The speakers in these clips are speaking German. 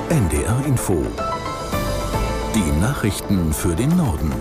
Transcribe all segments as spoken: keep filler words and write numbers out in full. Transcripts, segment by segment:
N D R Info. Die Nachrichten für den Norden.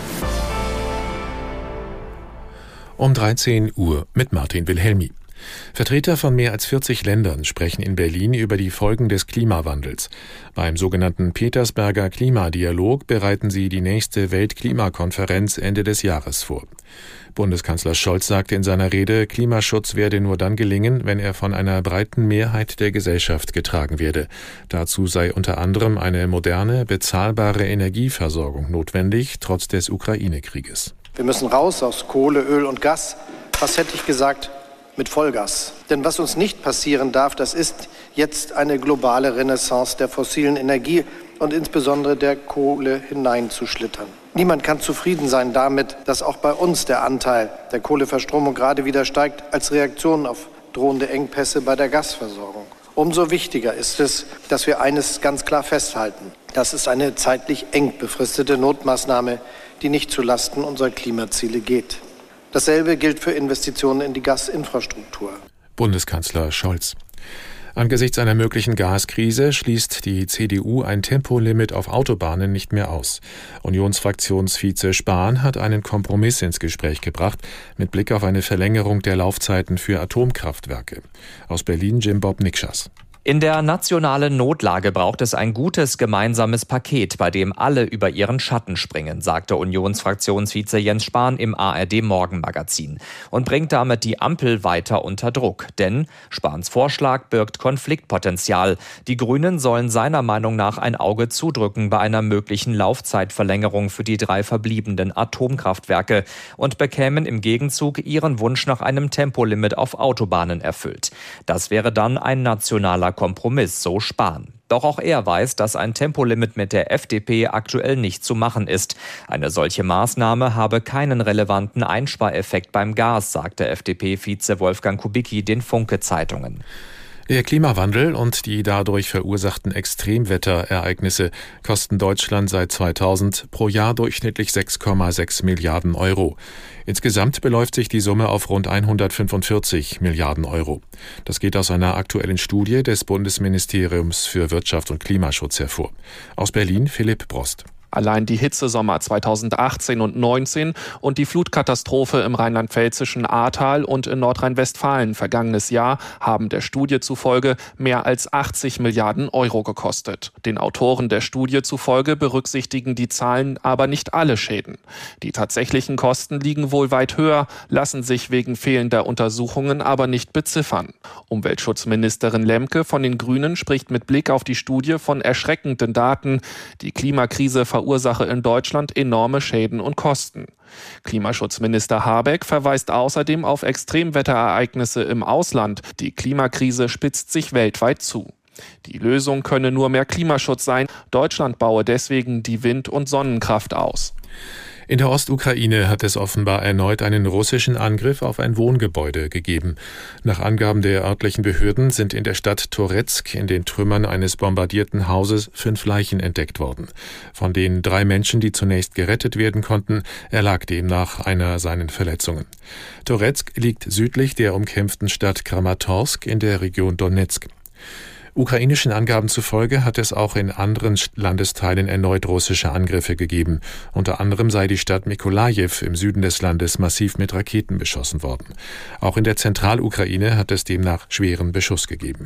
Um dreizehn Uhr mit Martin Wilhelmi. Vertreter von mehr als vierzig Ländern sprechen in Berlin über die Folgen des Klimawandels. Beim sogenannten Petersberger Klimadialog bereiten sie die nächste Weltklimakonferenz Ende des Jahres vor. Bundeskanzler Scholz sagte in seiner Rede, Klimaschutz werde nur dann gelingen, wenn er von einer breiten Mehrheit der Gesellschaft getragen werde. Dazu sei unter anderem eine moderne, bezahlbare Energieversorgung notwendig, trotz des Ukraine-Krieges. Wir müssen raus aus Kohle, Öl und Gas. Was hätte ich gesagt? Mit Vollgas. Denn was uns nicht passieren darf, das ist jetzt eine globale Renaissance der fossilen Energie und insbesondere der Kohle hineinzuschlittern. Niemand kann zufrieden sein damit, dass auch bei uns der Anteil der Kohleverstromung gerade wieder steigt als Reaktion auf drohende Engpässe bei der Gasversorgung. Umso wichtiger ist es, dass wir eines ganz klar festhalten. Das ist eine zeitlich eng befristete Notmaßnahme, die nicht zulasten unserer Klimaziele geht. Dasselbe gilt für Investitionen in die Gasinfrastruktur. Bundeskanzler Scholz. Angesichts einer möglichen Gaskrise schließt die C D U ein Tempolimit auf Autobahnen nicht mehr aus. Unionsfraktionsvize Spahn hat einen Kompromiss ins Gespräch gebracht, mit Blick auf eine Verlängerung der Laufzeiten für Atomkraftwerke. Aus Berlin Jim Bob Nikschas. In der nationalen Notlage braucht es ein gutes gemeinsames Paket, bei dem alle über ihren Schatten springen, sagte Unionsfraktionsvize Jens Spahn im A R D-Morgenmagazin und bringt damit die Ampel weiter unter Druck. Denn Spahns Vorschlag birgt Konfliktpotenzial. Die Grünen sollen seiner Meinung nach ein Auge zudrücken bei einer möglichen Laufzeitverlängerung für die drei verbliebenen Atomkraftwerke und bekämen im Gegenzug ihren Wunsch nach einem Tempolimit auf Autobahnen erfüllt. Das wäre dann ein nationaler Kompromiss, so Spahn. Doch auch er weiß, dass ein Tempolimit mit der F D P aktuell nicht zu machen ist. Eine solche Maßnahme habe keinen relevanten Einspareffekt beim Gas, sagte F D P-Vize Wolfgang Kubicki den Funke-Zeitungen. Der Klimawandel und die dadurch verursachten Extremwetterereignisse kosten Deutschland seit zweitausend pro Jahr durchschnittlich sechs Komma sechs Milliarden Euro. Insgesamt beläuft sich die Summe auf rund hundertfünfundvierzig Milliarden Euro. Das geht aus einer aktuellen Studie des Bundesministeriums für Wirtschaft und Klimaschutz hervor. Aus Berlin Philipp Brost. Allein die Hitzesommer zweitausendachtzehn und neunzehn und die Flutkatastrophe im rheinland-pfälzischen Ahrtal und in Nordrhein-Westfalen vergangenes Jahr haben der Studie zufolge mehr als achtzig Milliarden Euro gekostet. Den Autoren der Studie zufolge berücksichtigen die Zahlen aber nicht alle Schäden. Die tatsächlichen Kosten liegen wohl weit höher, lassen sich wegen fehlender Untersuchungen aber nicht beziffern. Umweltschutzministerin Lemke von den Grünen spricht mit Blick auf die Studie von erschreckenden Daten. Die Klimakrise verursache in Deutschland enorme Schäden und Kosten. Klimaschutzminister Habeck verweist außerdem auf Extremwetterereignisse im Ausland. Die Klimakrise spitzt sich weltweit zu. Die Lösung könne nur mehr Klimaschutz sein. Deutschland baue deswegen die Wind- und Sonnenkraft aus. In der Ostukraine hat es offenbar erneut einen russischen Angriff auf ein Wohngebäude gegeben. Nach Angaben der örtlichen Behörden sind in der Stadt Toretsk in den Trümmern eines bombardierten Hauses fünf Leichen entdeckt worden. Von den drei Menschen, die zunächst gerettet werden konnten, erlag demnach einer seinen Verletzungen. Toretsk liegt südlich der umkämpften Stadt Kramatorsk in der Region Donezk. Ukrainischen Angaben zufolge hat es auch in anderen Landesteilen erneut russische Angriffe gegeben. Unter anderem sei die Stadt Mykolajiw im Süden des Landes massiv mit Raketen beschossen worden. Auch in der Zentralukraine hat es demnach schweren Beschuss gegeben.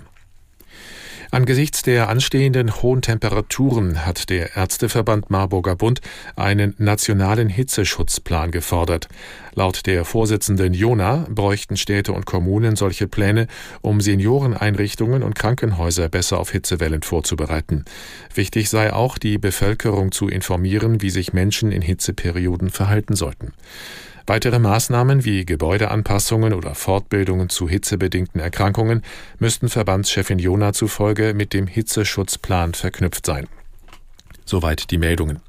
Angesichts der anstehenden hohen Temperaturen hat der Ärzteverband Marburger Bund einen nationalen Hitzeschutzplan gefordert. Laut der Vorsitzenden Jona bräuchten Städte und Kommunen solche Pläne, um Senioreneinrichtungen und Krankenhäuser besser auf Hitzewellen vorzubereiten. Wichtig sei auch, die Bevölkerung zu informieren, wie sich Menschen in Hitzeperioden verhalten sollten. Weitere Maßnahmen wie Gebäudeanpassungen oder Fortbildungen zu hitzebedingten Erkrankungen müssten Verbandschefin Jona zufolge mit dem Hitzeschutzplan verknüpft sein. Soweit die Meldungen.